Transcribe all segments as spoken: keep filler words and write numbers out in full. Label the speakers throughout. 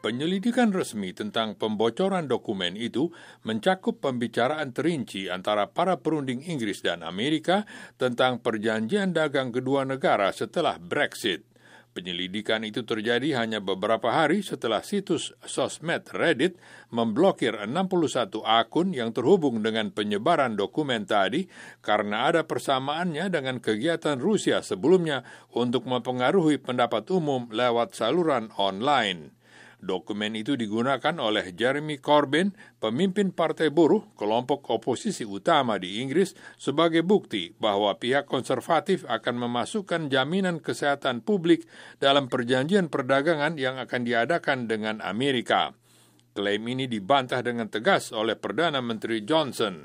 Speaker 1: Penyelidikan resmi tentang pembocoran dokumen itu mencakup pembicaraan terinci antara para perunding Inggris dan Amerika tentang perjanjian dagang kedua negara setelah Brexit. Penyelidikan itu terjadi hanya beberapa hari setelah situs sosmed Reddit memblokir enam puluh satu akun yang terhubung dengan penyebaran dokumen tadi karena ada persamaannya dengan kegiatan Rusia sebelumnya untuk mempengaruhi pendapat umum lewat saluran online. Dokumen itu digunakan oleh Jeremy Corbyn, pemimpin Partai Buruh, kelompok oposisi utama di Inggris, sebagai bukti bahwa pihak konservatif akan memasukkan jaminan kesehatan publik dalam perjanjian perdagangan yang akan diadakan dengan Amerika. Klaim ini dibantah dengan tegas oleh Perdana Menteri Johnson.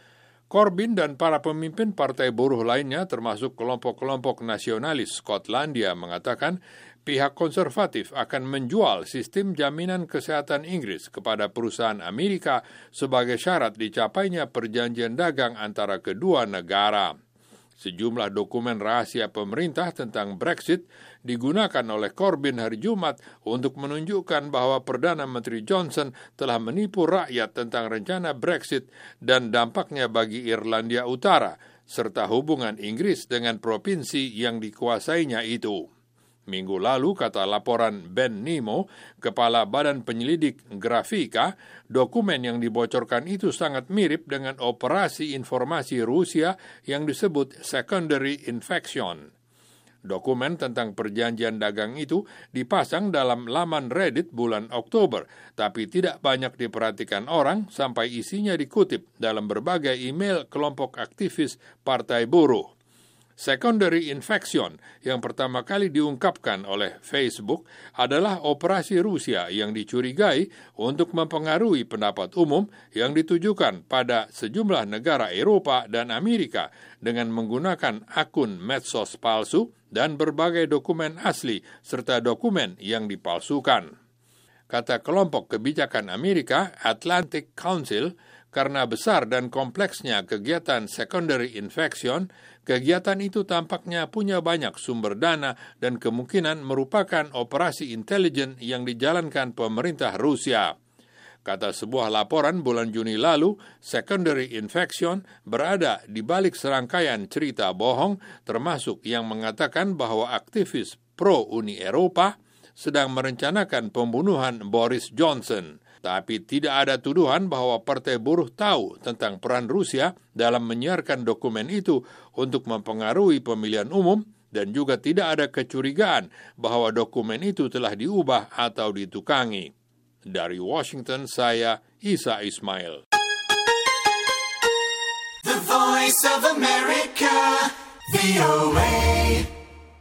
Speaker 1: Corbyn dan para pemimpin partai buruh lainnya termasuk kelompok-kelompok nasionalis Skotlandia mengatakan pihak konservatif akan menjual sistem jaminan kesehatan Inggris kepada perusahaan Amerika sebagai syarat dicapainya perjanjian dagang antara kedua negara. Sejumlah dokumen rahasia pemerintah tentang Brexit digunakan oleh Corbyn hari Jumat untuk menunjukkan bahwa Perdana Menteri Johnson telah menipu rakyat tentang rencana Brexit dan dampaknya bagi Irlandia Utara, serta hubungan Inggris dengan provinsi yang dikuasainya itu. Minggu lalu, kata laporan Ben Nemo, Kepala Badan Penyelidik Grafika, dokumen yang dibocorkan itu sangat mirip dengan operasi informasi Rusia yang disebut secondary infection. Dokumen tentang perjanjian dagang itu dipasang dalam laman Reddit bulan Oktober, tapi tidak banyak diperhatikan orang sampai isinya dikutip dalam berbagai email kelompok aktivis Partai Buruh. Secondary infection yang pertama kali diungkapkan oleh Facebook adalah operasi Rusia yang dicurigai untuk mempengaruhi pendapat umum yang ditujukan pada sejumlah negara Eropa dan Amerika dengan menggunakan akun medsos palsu dan berbagai dokumen asli serta dokumen yang dipalsukan. Kata kelompok kebijakan Amerika Atlantic Council, karena besar dan kompleksnya kegiatan secondary infection, kegiatan itu tampaknya punya banyak sumber dana dan kemungkinan merupakan operasi intelijen yang dijalankan pemerintah Rusia. Kata sebuah laporan bulan Juni lalu, secondary infection berada di balik serangkaian cerita bohong, termasuk yang mengatakan bahwa aktivis pro-Uni Eropa sedang merencanakan pembunuhan Boris Johnson. Tapi tidak ada tuduhan bahwa Partai Buruh tahu tentang peran Rusia dalam menyiarkan dokumen itu untuk mempengaruhi pemilihan umum dan juga tidak ada kecurigaan bahwa dokumen itu telah diubah atau ditukangi. Dari Washington, saya Isa Ismail.
Speaker 2: The Voice of America, V O A.